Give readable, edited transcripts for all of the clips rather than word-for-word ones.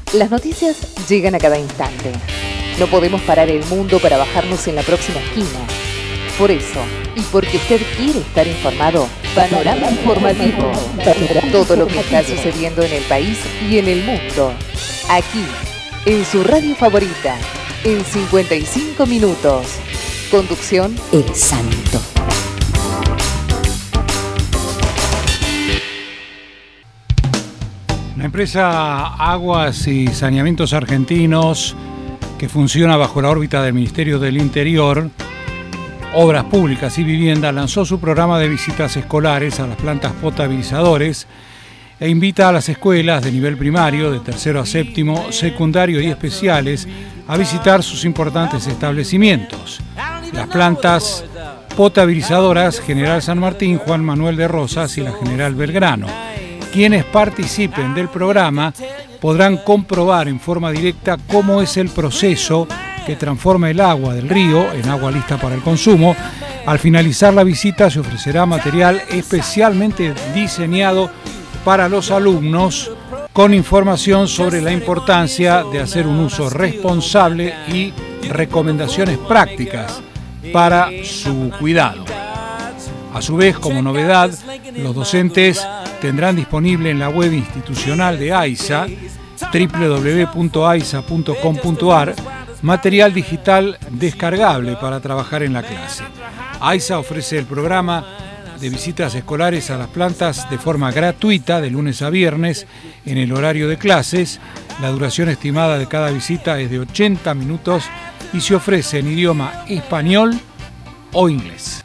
Las noticias llegan a cada instante. No podemos parar el mundo para bajarnos en la próxima esquina. Por eso, y porque usted quiere estar informado, Panorama Informativo. Todo lo que está sucediendo en el país y en el mundo. Aquí, en su radio favorita, en 55 minutos. Conducción, El Santo. La empresa Aguas y Saneamientos Argentinos, que funciona bajo la órbita del Ministerio del Interior, Obras Públicas y Vivienda, lanzó su programa de visitas escolares a las plantas potabilizadores e invita a las escuelas de nivel primario, de tercero a séptimo, secundario y especiales a visitar sus importantes establecimientos. Las plantas potabilizadoras General San Martín, Juan Manuel de Rosas y la General Belgrano. Quienes participen del programa podrán comprobar en forma directa cómo es el proceso que transforma el agua del río en agua lista para el consumo. Al finalizar la visita se ofrecerá material especialmente diseñado para los alumnos con información sobre la importancia de hacer un uso responsable y recomendaciones prácticas para su cuidado. A su vez, como novedad, los docentes tendrán disponible en la web institucional de AISA, www.aisa.com.ar, material digital descargable para trabajar en la clase. AISA ofrece el programa de visitas escolares a las plantas de forma gratuita de lunes a viernes en el horario de clases. La duración estimada de cada visita es de 80 minutos y se ofrece en idioma español o inglés.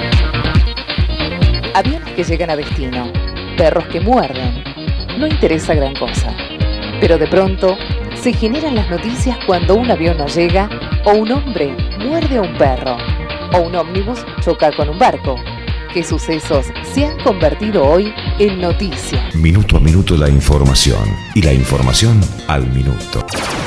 Aviones que llegan a destino, perros que muerden. No interesa gran cosa. Pero de pronto se generan las noticias cuando un avión no llega, o un hombre muerde a un perro, o un ómnibus choca con un barco. ¿Qué sucesos se han convertido hoy en noticias? Minuto a minuto la información, y la información al minuto.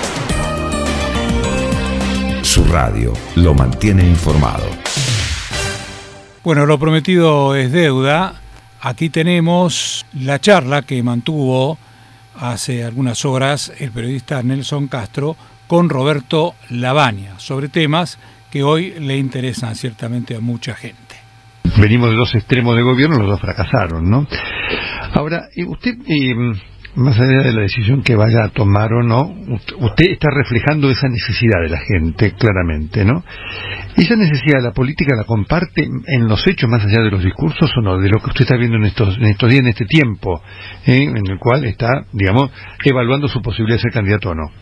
Su radio lo mantiene informado. Bueno, lo prometido es deuda. Aquí tenemos la charla que mantuvo hace algunas horas el periodista Nelson Castro con Roberto Lavagna sobre temas que hoy le interesan ciertamente a mucha gente. Venimos de dos extremos de gobierno, los dos fracasaron, ¿no? Ahora, usted, más allá de la decisión que vaya a tomar o no, usted está reflejando esa necesidad de la gente, claramente, ¿no? ¿Esa necesidad la política la comparte en los hechos, más allá de los discursos, o no? De lo que usted está viendo en estos días, en este tiempo, en el cual está, digamos, evaluando su posibilidad de ser candidato o no.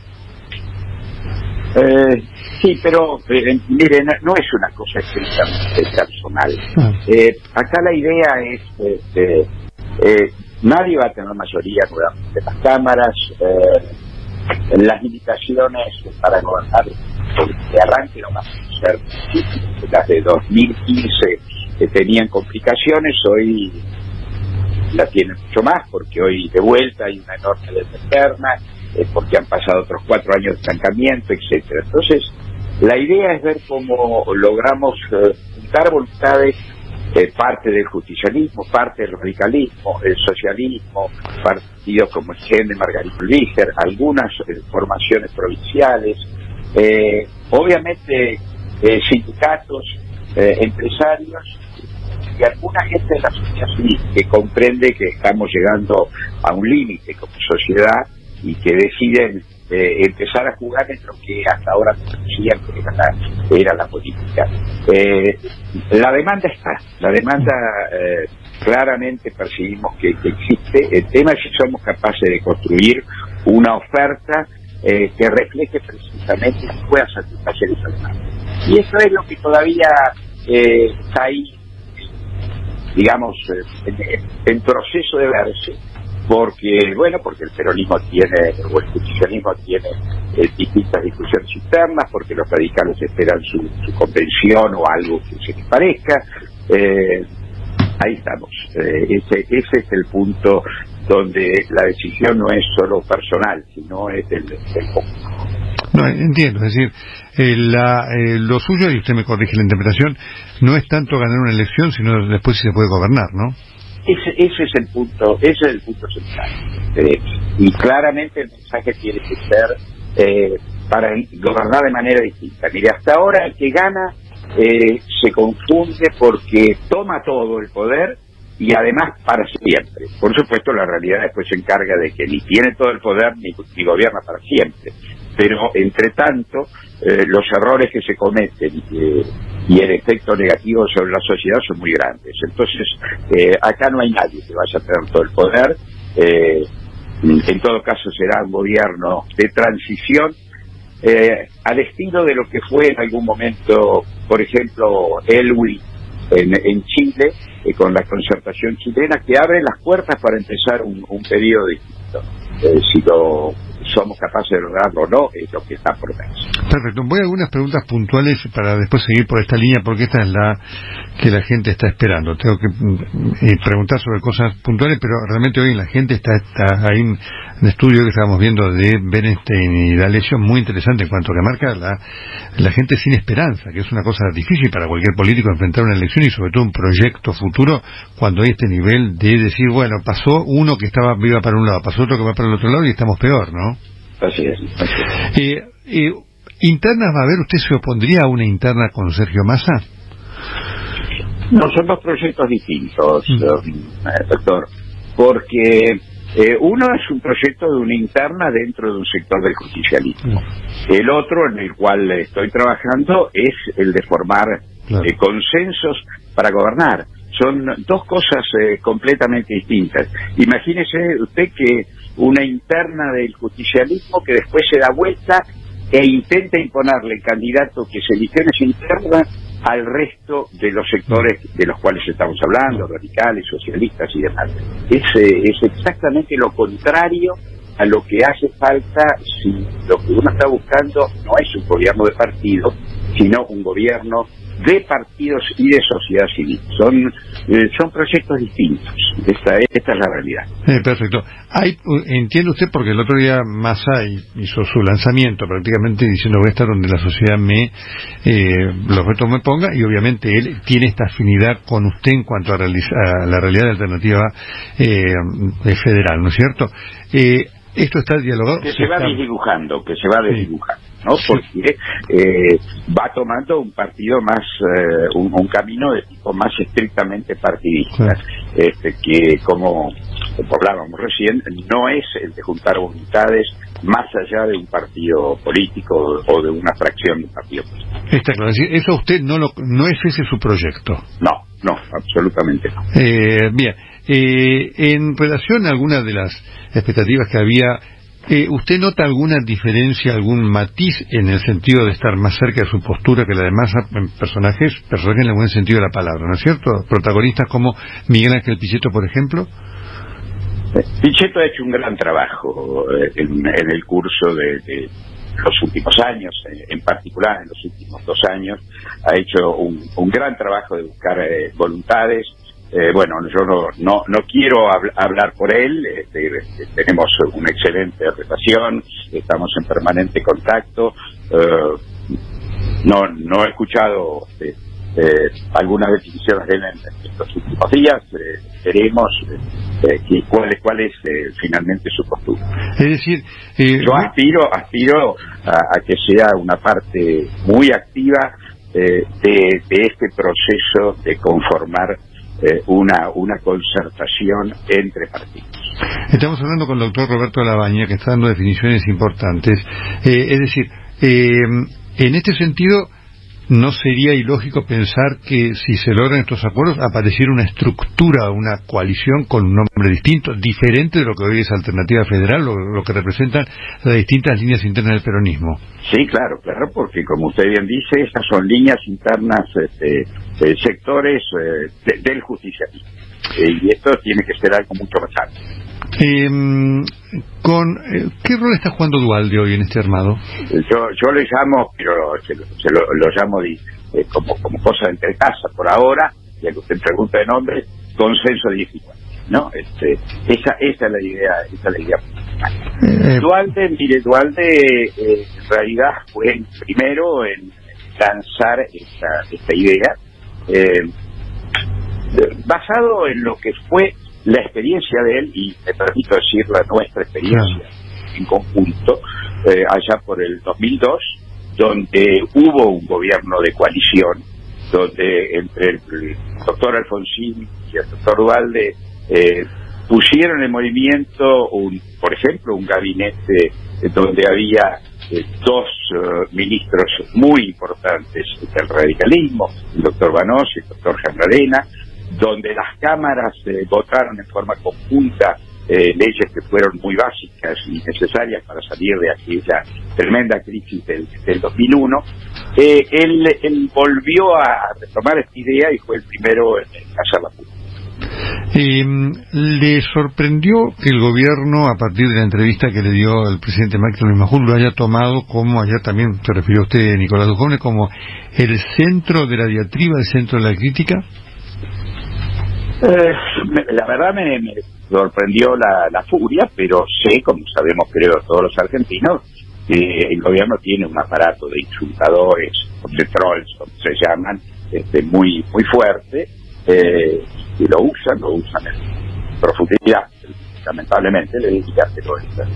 Sí, pero mire, no es una cosa estrictamente personal. Acá la idea es nadie va a tener mayoría nuevamente en las cámaras. Las limitaciones para gobernar de arranque no van a ser las de 2015 que tenían complicaciones, hoy la tienen mucho más, porque hoy de vuelta hay una enorme deuda externa, porque han pasado otros 4 años de estancamiento, etcétera. Entonces, la idea es ver cómo logramos juntar voluntades, parte del justicialismo, parte del radicalismo, el socialismo, partidos como el GEN de Margarito Líger, algunas formaciones provinciales, obviamente sindicatos, empresarios y alguna gente de la sociedad civil que comprende que estamos llegando a un límite como sociedad y que deciden empezar a jugar en lo que hasta ahora conocían que era la política. La demanda está, claramente percibimos que existe. El tema es si somos capaces de construir una oferta que refleje precisamente y pueda satisfacer esa demanda. Y eso es lo que todavía está ahí, digamos, en proceso de verse. Porque el peronismo tiene, o el justicialismo tiene distintas discusiones internas, porque los radicales esperan su convención o algo que se les parezca. Ahí estamos. Ese es el punto donde la decisión no es solo personal, sino es del conjunto. No, entiendo, es decir, lo suyo, y usted me corrige la interpretación, no es tanto ganar una elección, sino después si se puede gobernar, ¿no? Ese es el punto central. Y claramente el mensaje tiene que ser para gobernar de manera distinta. Mire, hasta ahora el que gana se confunde porque toma todo el poder y además para siempre. Por supuesto, la realidad después se encarga de que ni tiene todo el poder ni gobierna para siempre. Pero, entre tanto, los errores que se cometen y el efecto negativo sobre la sociedad son muy grandes. Entonces, acá no hay nadie que vaya a tener todo el poder. En todo caso, será un gobierno de transición, al estilo de lo que fue en algún momento, por ejemplo, Elwin en Chile, con la concertación chilena, que abre las puertas para empezar un periodo distinto. Si lo somos capaces de lograrlo o no, es lo que está por ver. Perfecto. Voy a algunas preguntas puntuales para después seguir por esta línea, porque esta es la que la gente está esperando. Tengo que preguntar sobre cosas puntuales, pero realmente hoy la gente está ahí en un estudio que estábamos viendo de Bernstein y D'Alessio, muy interesante en cuanto a que marca la gente sin esperanza, que es una cosa difícil para cualquier político enfrentar una elección y sobre todo un proyecto futuro cuando hay este nivel de decir, bueno, pasó uno que iba para un lado, pasó otro que va para el otro lado y estamos peor, ¿no? Así es. ¿Internas va a haber? ¿Usted se opondría a una interna con Sergio Massa? No, son dos proyectos distintos, doctor, porque uno es un proyecto de una interna dentro de un sector del justicialismo. El otro, en el cual estoy trabajando, es el de formar consensos para gobernar. Son dos cosas completamente distintas. Imagínese usted que una interna del justicialismo que después se da vuelta e intenta imponerle el candidato que se eligió en esa interna al resto de los sectores de los cuales estamos hablando, radicales, socialistas y demás. Es exactamente lo contrario a lo que hace falta si lo que uno está buscando no es un gobierno de partido, sino un gobierno de partidos y de sociedad civil. Son proyectos distintos. Esta es la realidad. Perfecto. Entiende usted, porque el otro día Massa hizo su lanzamiento prácticamente diciendo voy a estar donde la sociedad los retos me ponga, y obviamente él tiene esta afinidad con usted en cuanto a la realidad de alternativa federal, ¿no es cierto? Esto está dialogado. Que se va desdibujando, ¿no? Porque va tomando un partido más, un camino de tipo más estrictamente partidista, que como hablábamos recién, no es el de juntar voluntades más allá de un partido político o de una fracción de un partido político. Está claro, eso usted no es ese su proyecto. No, absolutamente no. Bien, en relación a algunas de las expectativas que había, ¿usted nota alguna diferencia, algún matiz en el sentido de estar más cerca de su postura que la de Massa en personajes en el buen sentido de la palabra, ¿no es cierto? Protagonistas como Miguel Ángel Pichetto, por ejemplo. Pichetto ha hecho un gran trabajo en el curso de los últimos años, en particular en los últimos 2 años, ha hecho un gran trabajo de buscar voluntades. Bueno, yo no quiero hablar por él, tenemos una excelente relación, estamos en permanente contacto, no he escuchado algunas definiciones de él en estos últimos días, veremos cuál es finalmente su postura. Es decir, yo aspiro a que sea una parte muy activa de este proceso de conformar una concertación entre partidos. Estamos hablando con el doctor Roberto Labaña, que está dando definiciones importantes. Es decir, en este sentido, ¿no sería ilógico pensar que si se logran estos acuerdos apareciera una estructura, una coalición con un nombre distinto, diferente de lo que hoy es Alternativa Federal, lo que representan las distintas líneas internas del peronismo? Sí, claro, porque como usted bien dice, estas son líneas internas, sectores del justicialismo. Y esto tiene que ser algo mucho más amplio. ¿Qué rol está jugando Duhalde hoy en este armado? Yo le llamo, pero lo llamo como cosa de entre casa por ahora, ya que usted pregunta de nombre, consenso de igual, ¿no? Esa es la idea. Duhalde en realidad fue el primero en lanzar esta idea, basado en lo que fue la experiencia de él, y me permito decir nuestra experiencia en conjunto, allá por el 2002, donde hubo un gobierno de coalición, donde entre el doctor Alfonsín y el doctor Duhalde pusieron en movimiento, por ejemplo, un gabinete donde había dos ministros muy importantes del radicalismo, el doctor Banós y el doctor Janarena, donde las cámaras votaron en forma conjunta leyes que fueron muy básicas y necesarias para salir de aquella tremenda crisis del 2001. Él volvió a retomar esta idea y fue el primero en hacerla pública. ¿Le sorprendió que el gobierno, a partir de la entrevista que le dio el presidente Máximo Majul, lo haya tomado como, allá también se refirió usted, Nicolás Dujovne, como el centro de la diatriba, el centro de la crítica? La verdad me sorprendió la furia, pero sé, como sabemos creo todos los argentinos, que el gobierno tiene un aparato de insultadores, de trolls, como se llaman, muy muy fuerte, y lo usan en profundidad, lamentablemente le diría, pero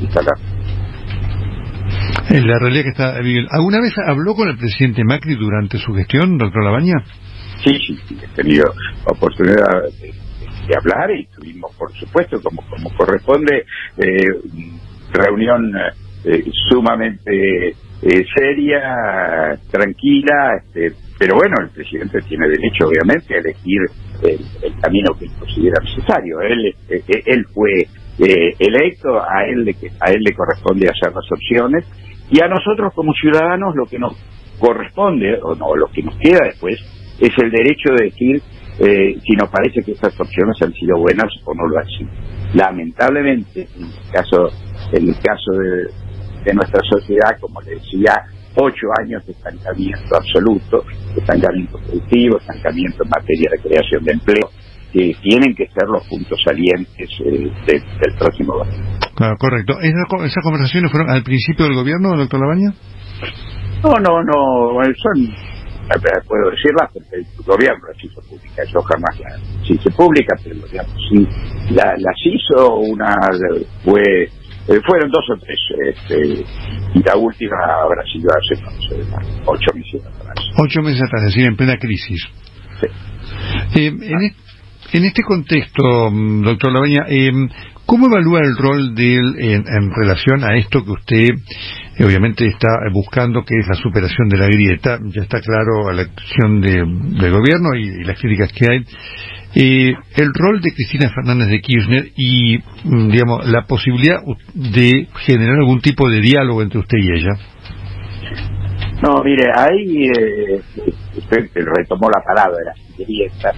es la realidad que está viviendo. ¿Alguna vez habló con el presidente Macri durante su gestión, doctor Labaña? Sí, he tenido oportunidad de hablar y tuvimos, por supuesto, como corresponde, reunión sumamente seria, tranquila, pero bueno, el presidente tiene derecho, obviamente, a elegir el camino que él considera necesario. Él fue electo, a él le corresponde hacer las opciones, y a nosotros como ciudadanos lo que nos corresponde, o no, lo que nos queda después, es el derecho de decir si nos parece que estas opciones han sido buenas o no lo han sido. Lamentablemente, en el caso de nuestra sociedad, como le decía, 8 años de estancamiento absoluto, estancamiento productivo, estancamiento en materia de creación de empleo, que tienen que ser los puntos salientes del próximo gobierno. Claro, correcto. ¿Esas conversaciones fueron al principio del gobierno, doctor Labaña? No, puedo decirlas porque el gobierno las hizo públicas. Yo jamás las hice públicas, pero digamos, sí, las hizo. Fueron 2 o 3, y la última habrá sido hace 8 meses atrás. 8 meses atrás, es decir, en plena crisis. Sí. En este contexto, doctor Labaña, ¿cómo evalúa el rol de él en relación a esto que usted obviamente está buscando, que es la superación de la grieta? Ya está claro la acción del gobierno y las críticas que hay. El rol de Cristina Fernández de Kirchner y, digamos, la posibilidad de generar algún tipo de diálogo entre usted y ella. No, mire, ahí usted retomó la palabra grieta,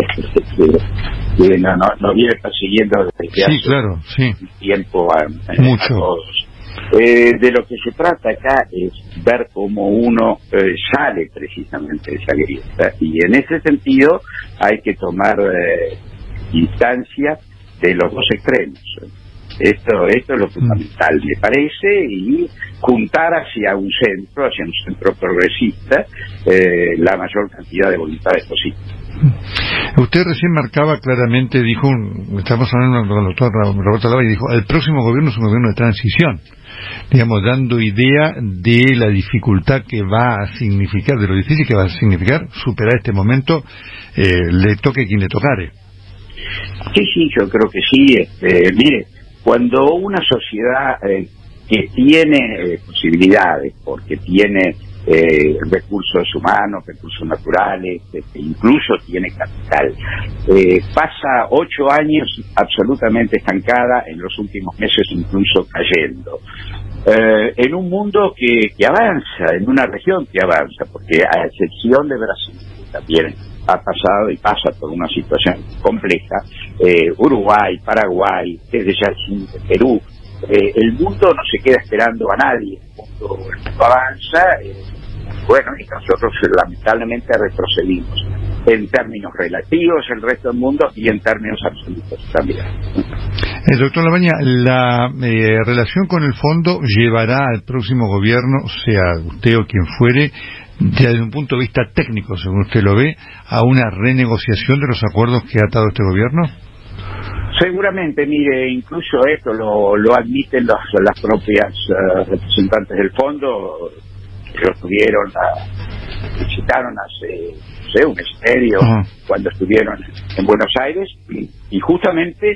que no viene persiguiendo desde hace tiempo a todos. De lo que se trata acá es ver cómo uno sale precisamente de esa grieta, y en ese sentido hay que tomar instancia de los dos extremos. Esto es lo fundamental, me parece, y juntar hacia un centro progresista, la mayor cantidad de voluntades posibles. Usted recién marcaba claramente, estamos hablando con el doctor Roberto Lava, y dijo, el próximo gobierno es un gobierno de transición, digamos, dando idea de la dificultad que va a significar, de lo difícil que va a significar superar este momento, le toque quien le tocare. Sí, yo creo que sí. Mire, cuando una sociedad que tiene posibilidades, porque tiene recursos humanos, recursos naturales, incluso tiene capital, pasa 8 años absolutamente estancada, en los últimos meses incluso cayendo, en un mundo que avanza, en una región que avanza, porque a excepción de Brasil, que también ha pasado y pasa por una situación compleja, Uruguay, Paraguay, desde ya Perú, el mundo no se queda esperando a nadie, el mundo avanza, y nosotros lamentablemente retrocedimos en términos relativos el resto del mundo y en términos absolutos también. Doctor Labaña, la relación con el fondo llevará al próximo gobierno, sea usted o quien fuere, desde un punto de vista técnico, según usted lo ve, a una renegociación de los acuerdos que ha atado este gobierno. Seguramente, mire, incluso esto lo admiten las propias representantes del fondo, que lo visitaron hace, no sé, un mes y medio, cuando estuvieron en Buenos Aires, y justamente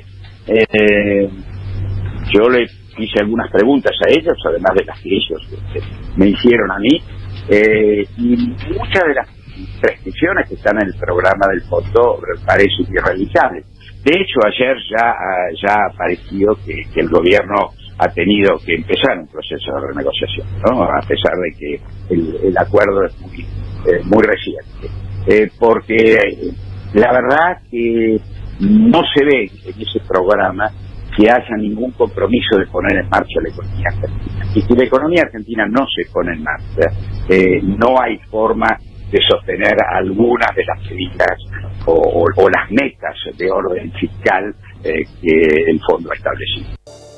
yo le hice algunas preguntas a ellos, además de las que ellos me hicieron a mí, y muchas de las prescripciones que están en el programa del fondo parecen irrealizables. De hecho, ayer ya apareció que el gobierno ha tenido que empezar un proceso de renegociación, ¿no? A pesar de que el acuerdo es muy reciente. Porque la verdad que no se ve en ese programa que haya ningún compromiso de poner en marcha la economía argentina. Y si la economía argentina no se pone en marcha, no hay forma de sostener algunas de las medidas o las metas de orden fiscal que el fondo ha establecido.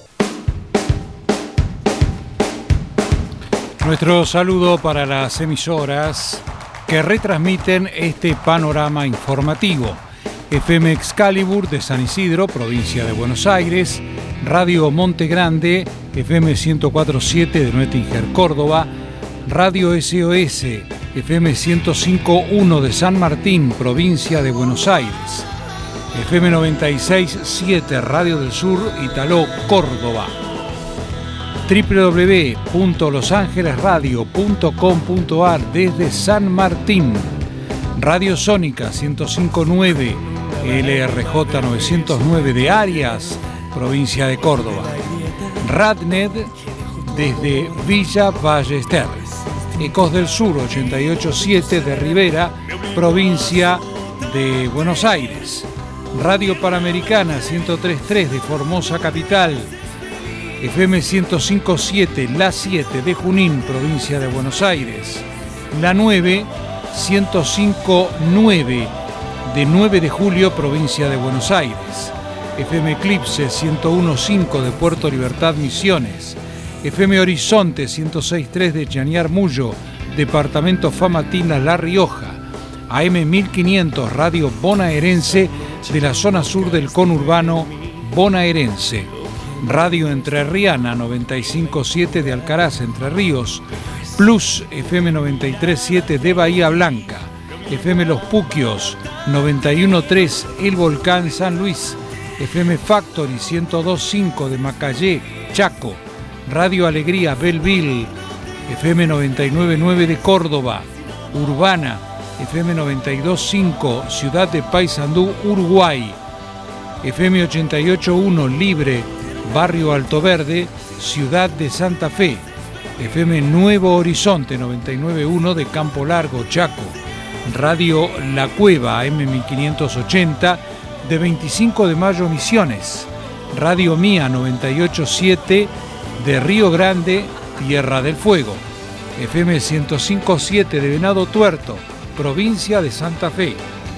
Nuestro saludo para las emisoras que retransmiten este panorama informativo. FM Excalibur de San Isidro, provincia de Buenos Aires, Radio Monte Grande, FM 104.7 de Nuetinger, Córdoba, Radio SOS, FM 105.1 de San Martín, provincia de Buenos Aires, FM 96.7 Radio del Sur, Italó, Córdoba, www.losangelesradio.com.ar desde San Martín, Radio Sónica 105.9, LRJ 909 de Arias, provincia de Córdoba, Radnet desde Villa Ballester, Ecos del Sur 88.7 de Rivera, provincia de Buenos Aires, Radio Panamericana 103.3 de Formosa capital, FM 105.7 La 7 de Junín, provincia de Buenos Aires, La 9 105.9 de 9 de Julio, provincia de Buenos Aires, FM Eclipse 101.5 de Puerto Libertad, Misiones, FM Horizonte 106.3 de Chañar Mullo, departamento Famatina, La Rioja, AM 1500 Radio Bonaerense de la zona sur del conurbano bonaerense, Radio Entrerriana 95.7 de Alcaraz, Entre Ríos, Plus FM 93.7 de Bahía Blanca, FM Los Puquios 91.3 El Volcán, San Luis, FM Factory 102.5 de Macayé, Chaco, Radio Alegría Belleville, FM 99.9 de Córdoba, Urbana, FM 92.5 Ciudad de Paysandú, Uruguay, FM 88.1 Libre, Barrio Alto Verde, Ciudad de Santa Fe, FM Nuevo Horizonte 99.1 de Campo Largo, Chaco, Radio La Cueva AM 1580 de 25 de Mayo, Misiones, Radio Mía 98.7 de Río Grande, Tierra del Fuego, FM 105.7 de Venado Tuerto, provincia de Santa Fe,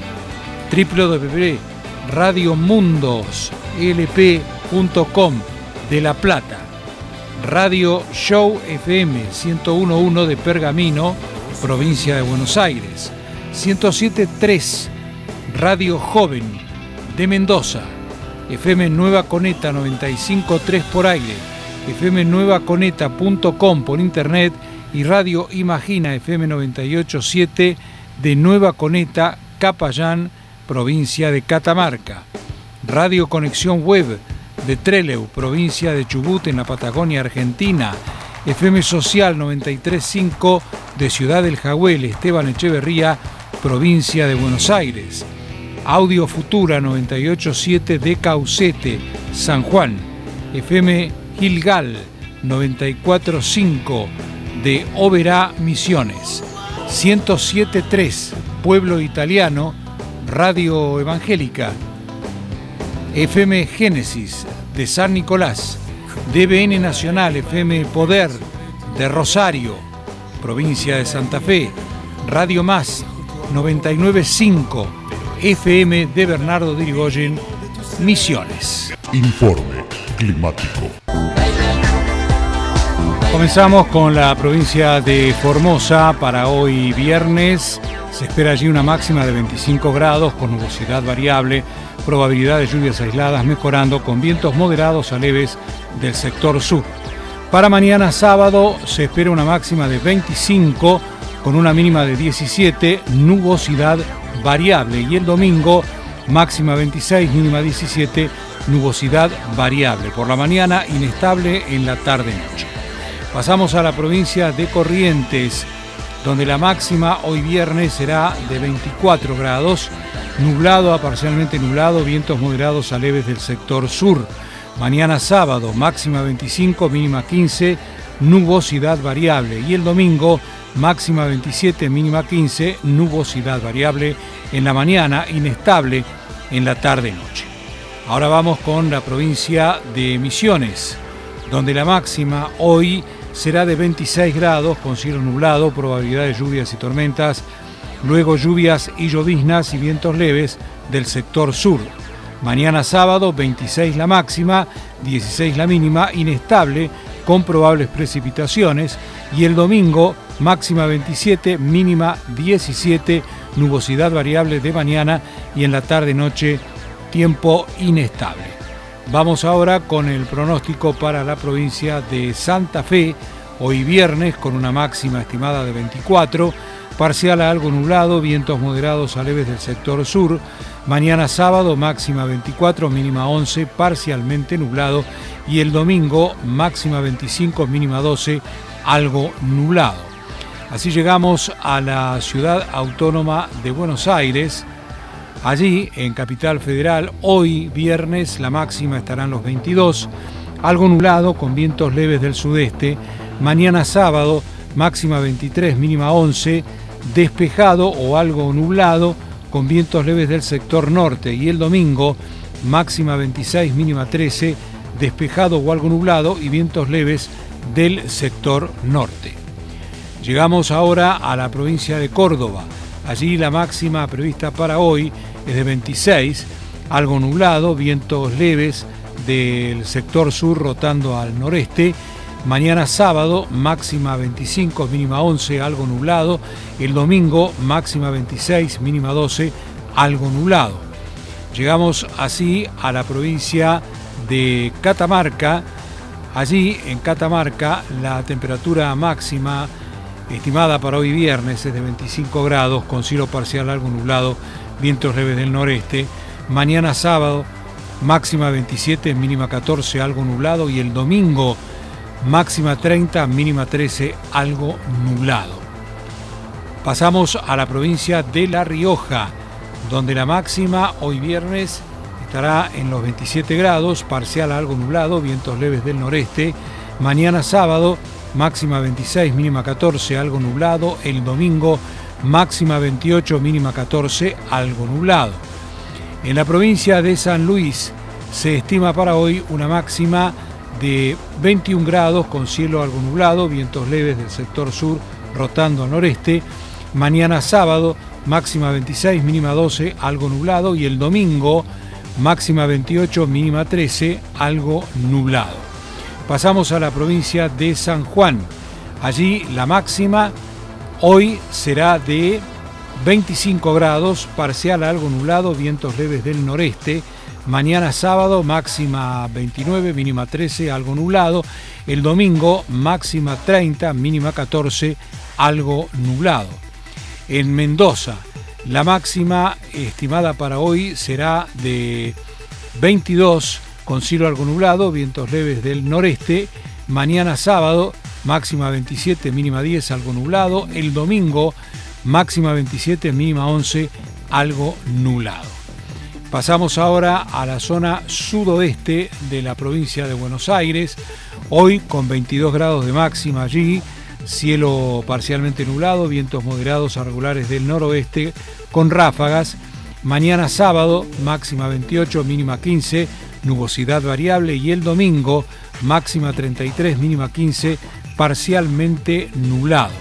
www.radiomundoslp.com de La Plata, Radio Show FM 101.1 de Pergamino, provincia de Buenos Aires, 107.3 Radio Joven de Mendoza, FM Nueva Coneta 95.3 por aire, FM nuevaconeta.com por internet y Radio Imagina FM 98.7 de Nueva Coneta, Capayán, provincia de Catamarca, Radio Conexión Web de Trelew, provincia de Chubut en la Patagonia Argentina, FM Social 93.5 de Ciudad del Jagüel, Esteban Echeverría, provincia de Buenos Aires, Audio Futura 98.7 de Caucete, San Juan, FM Gilgal 94.5 de Oberá, Misiones, 107.3 Pueblo Italiano, Radio Evangélica, FM Génesis de San Nicolás, DBN Nacional, FM Poder de Rosario, provincia de Santa Fe, Radio Más 99.5 FM de Bernardo de Irigoyen, Misiones. Informe climático. Comenzamos con la provincia de Formosa. Para hoy viernes se espera allí una máxima de 25 grados con nubosidad variable, probabilidad de lluvias aisladas mejorando con vientos moderados a leves del sector sur. Para mañana sábado se espera una máxima de 25 con una mínima de 17, nubosidad variable, y el domingo máxima 26, mínima 17, nubosidad variable. Por la mañana inestable, en la tarde-noche. Pasamos a la provincia de Corrientes, donde la máxima hoy viernes será de 24 grados, nublado a parcialmente nublado, vientos moderados a leves del sector sur. Mañana sábado, máxima 25, mínima 15, nubosidad variable. Y el domingo, máxima 27, mínima 15, nubosidad variable en la mañana, inestable en la tarde-noche. Ahora vamos con la provincia de Misiones, donde la máxima hoy será de 26 grados, con cielo nublado, probabilidad de lluvias y tormentas, luego lluvias y lloviznas y vientos leves del sector sur. Mañana sábado 26 la máxima, 16 la mínima, inestable con probables precipitaciones, y el domingo máxima 27, mínima 17, nubosidad variable de mañana y en la tarde-noche tiempo inestable. Vamos ahora con el pronóstico para la provincia de Santa Fe, hoy viernes con una máxima estimada de 24, parcial a algo nublado, vientos moderados a leves del sector sur. Mañana sábado máxima 24, mínima 11, parcialmente nublado, y el domingo máxima 25, mínima 12, algo nublado. Así llegamos a la ciudad autónoma de Buenos Aires. Allí, en Capital Federal, hoy viernes la máxima estará en los 22, algo nublado con vientos leves del sudeste. Mañana sábado máxima 23, mínima 11, despejado o algo nublado con vientos leves del sector norte, y el domingo máxima 26, mínima 13, despejado o algo nublado y vientos leves del sector norte. Llegamos ahora a la provincia de Córdoba. Allí la máxima prevista para hoy es de 26, algo nublado, vientos leves del sector sur rotando al noreste. Mañana sábado máxima 25, mínima 11, algo nublado. El domingo máxima 26, mínima 12, algo nublado. Llegamos así a la provincia de Catamarca. Allí en Catamarca la temperatura máxima estimada para hoy viernes es de 25 grados con cielo parcial algo nublado, vientos leves del noreste. Mañana sábado máxima 27, mínima 14, algo nublado, y el domingo máxima 30, mínima 13, algo nublado. Pasamos a la provincia de La Rioja, donde la máxima hoy viernes estará en los 27 grados, parcial a algo nublado, vientos leves del noreste. Mañana sábado máxima 26, mínima 14, algo nublado. El domingo máxima 28, mínima 14, algo nublado. En la provincia de San Luis se estima para hoy una máxima de 21 grados con cielo algo nublado, vientos leves del sector sur rotando al noreste. Mañana sábado máxima 26, mínima 12, algo nublado, y el domingo máxima 28, mínima 13, algo nublado. Pasamos a la provincia de San Juan. Allí la máxima hoy será de 25 grados, parcial a algo nublado, vientos leves del noreste. Mañana sábado máxima 29, mínima 13, algo nublado. El domingo máxima 30, mínima 14, algo nublado. En Mendoza la máxima estimada para hoy será de 22 con cielo algo nublado, vientos leves del noreste. Mañana sábado máxima 27, mínima 10, algo nublado. El domingo máxima 27, mínima 11, algo nublado. Pasamos ahora a la zona sudoeste de la provincia de Buenos Aires, hoy con 22 grados de máxima allí, cielo parcialmente nublado, vientos moderados a regulares del noroeste con ráfagas. Mañana sábado máxima 28, mínima 15, nubosidad variable, y el domingo máxima 33, mínima 15, parcialmente nublado.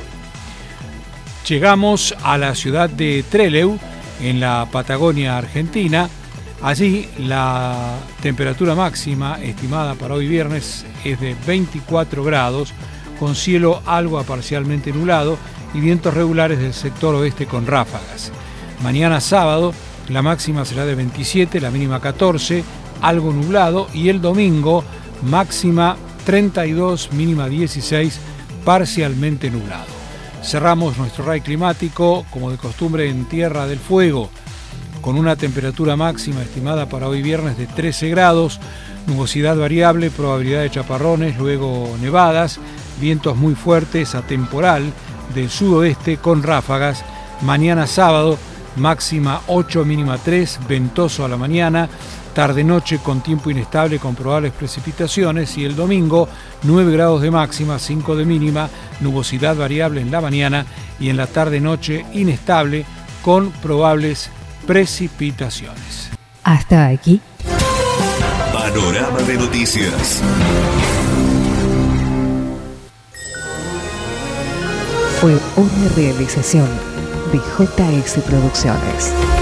Llegamos a la ciudad de Trelew, en la Patagonia Argentina. Allí la temperatura máxima estimada para hoy viernes es de 24 grados, con cielo algo a parcialmente nublado y vientos regulares del sector oeste con ráfagas. Mañana sábado la máxima será de 27, la mínima 14, algo nublado, y el domingo máxima 32, mínima 16, parcialmente nublado. Cerramos nuestro RAI climático, como de costumbre, en Tierra del Fuego, con una temperatura máxima estimada para hoy viernes de 13 grados, nubosidad variable, probabilidad de chaparrones, luego nevadas, vientos muy fuertes a temporal del sudoeste con ráfagas. Mañana sábado, máxima 8, mínima 3, ventoso a la mañana, tarde-noche con tiempo inestable con probables precipitaciones, y el domingo 9 grados de máxima, 5 de mínima, nubosidad variable en la mañana y en la tarde-noche inestable con probables precipitaciones. Hasta aquí. Panorama de noticias. Fue una realización de JS Producciones.